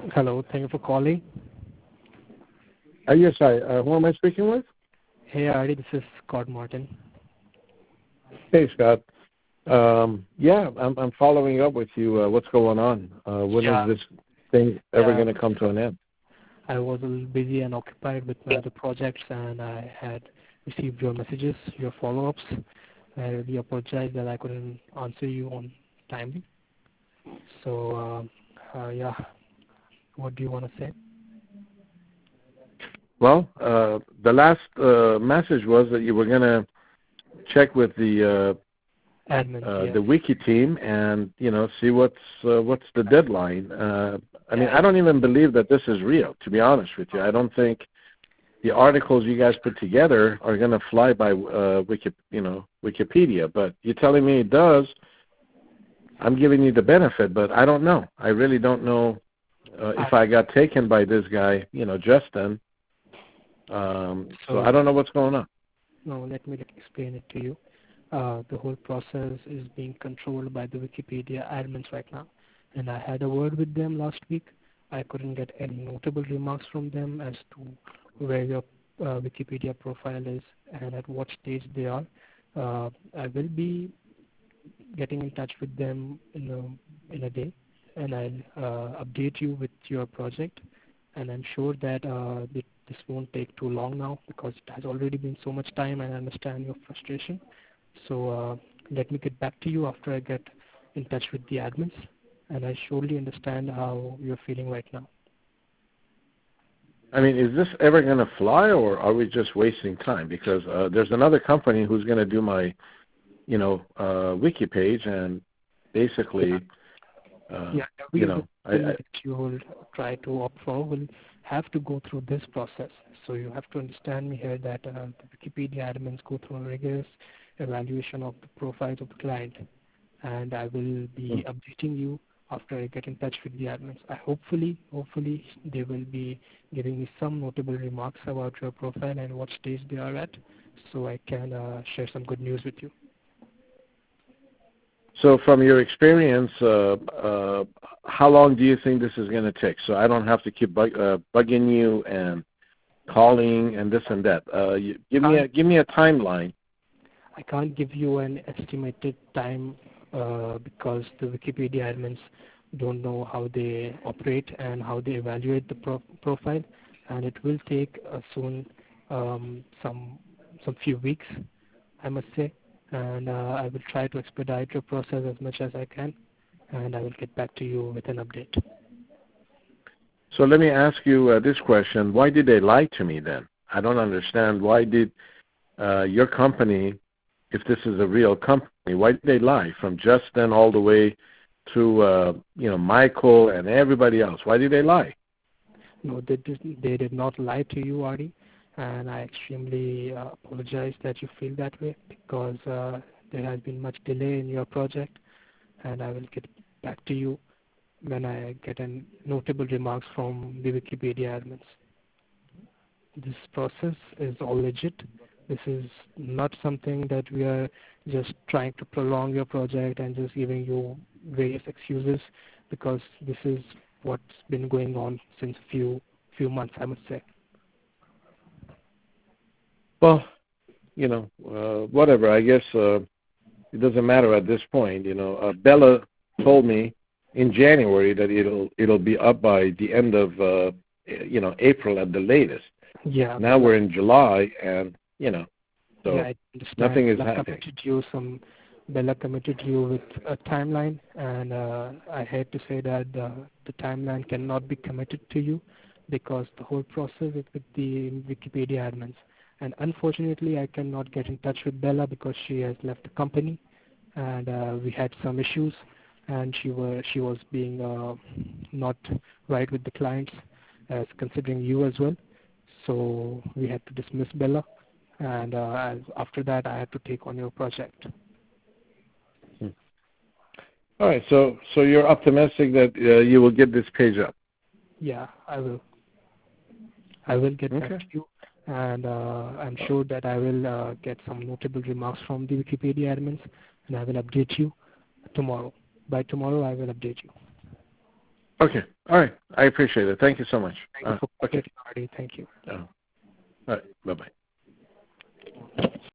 Hello, thank you for calling. Yes, hi. Who am I speaking with? Hey, Artie, this is Scott Martin. Hey, Scott. Yeah, I'm following up with you. What's going on? When is Yeah, this thing ever yeah. going to come to an end? I was a little busy and occupied with my other projects, and I had received your messages, your follow-ups. I really apologize that I couldn't answer you on timely. So, yeah, what do you want to say? Well, the last message was that you were going to check with Admins, yes. the wiki team and see what's the deadline. I mean, Yeah, I don't even believe that this is real. To be honest with you, I don't think the articles you guys put together are going to fly by Wikipedia. But you're telling me it does. I'm giving you the benefit, but I don't know. I really don't know I, if I got taken by this guy, just then. So I so, don't know what's going on. no, let me explain it to you. The whole process is being controlled by the Wikipedia admins right now. And I had a word with them last week. I couldn't get any notable remarks from them as to where your Wikipedia profile is and at what stage they are. I will be getting in touch with them in a day, and I'll update you with your project. And I'm sure that this won't take too long now because it has already been so much time, and I understand your frustration. So let me get back to you after I get in touch with the admins, and I surely understand how you're feeling right now. I mean, is this ever going to fly, or are we just wasting time? Because there's another company who's going to do my, wiki page, and basically, Yeah, every other thing that you will try to opt for will have to go through this process. So you have to understand me here that the Wikipedia admins go through a rigorous evaluation of the profiles of the client, and I will be updating you after I get in touch with the admins. Hopefully they will be giving me some notable remarks about your profile and what stage they are at, so I can share some good news with you. So from your experience, how long do you think this is going to take? So I don't have to keep bugging you and calling and this and that. Give me a timeline. I can't give you an estimated time because the Wikipedia admins don't know how they operate and how they evaluate the profile, and it will take soon some few weeks, I must say, and I will try to expedite your process as much as I can, and I will get back to you with an update. So let me ask you this question. Why did they lie to me then? I don't understand. Why did your company, if this is a real company, why did they lie from Justin all the way to, Michael and everybody else? Why did they lie? No, they did not lie to you, Ari, and I extremely apologize that you feel that way because there has been much delay in your project, and I will get back to you when I get notable remarks from the Wikipedia admins. This process is all legit. This is not something that we are just trying to prolong your project and just giving you various excuses because this is what's been going on since few months, I must say. Well, whatever. I guess it doesn't matter at this point. Bella told me in January that it'll be up by the end of April at the latest. Yeah. Now we're in July, and so yeah, I understand. nothing is happening. Bella committed you with a timeline, and I hate to say that the timeline cannot be committed to you because the whole process is with the Wikipedia admins. And unfortunately, I cannot get in touch with Bella because she has left the company, and we had some issues, and she was being not right with the clients, as considering you as well. So we had to dismiss Bella, and after that, I had to take on your project. All right, so you're optimistic that you will get this page up? Yeah, I will. I will get back to you, and I'm sure that I will get some notable remarks from the Wikipedia admins, and I will update you tomorrow. By tomorrow, I will update you. Okay. All right. I appreciate it. Thank you so much. Thank you for Okay. Marty. Thank you. All right. Bye-bye.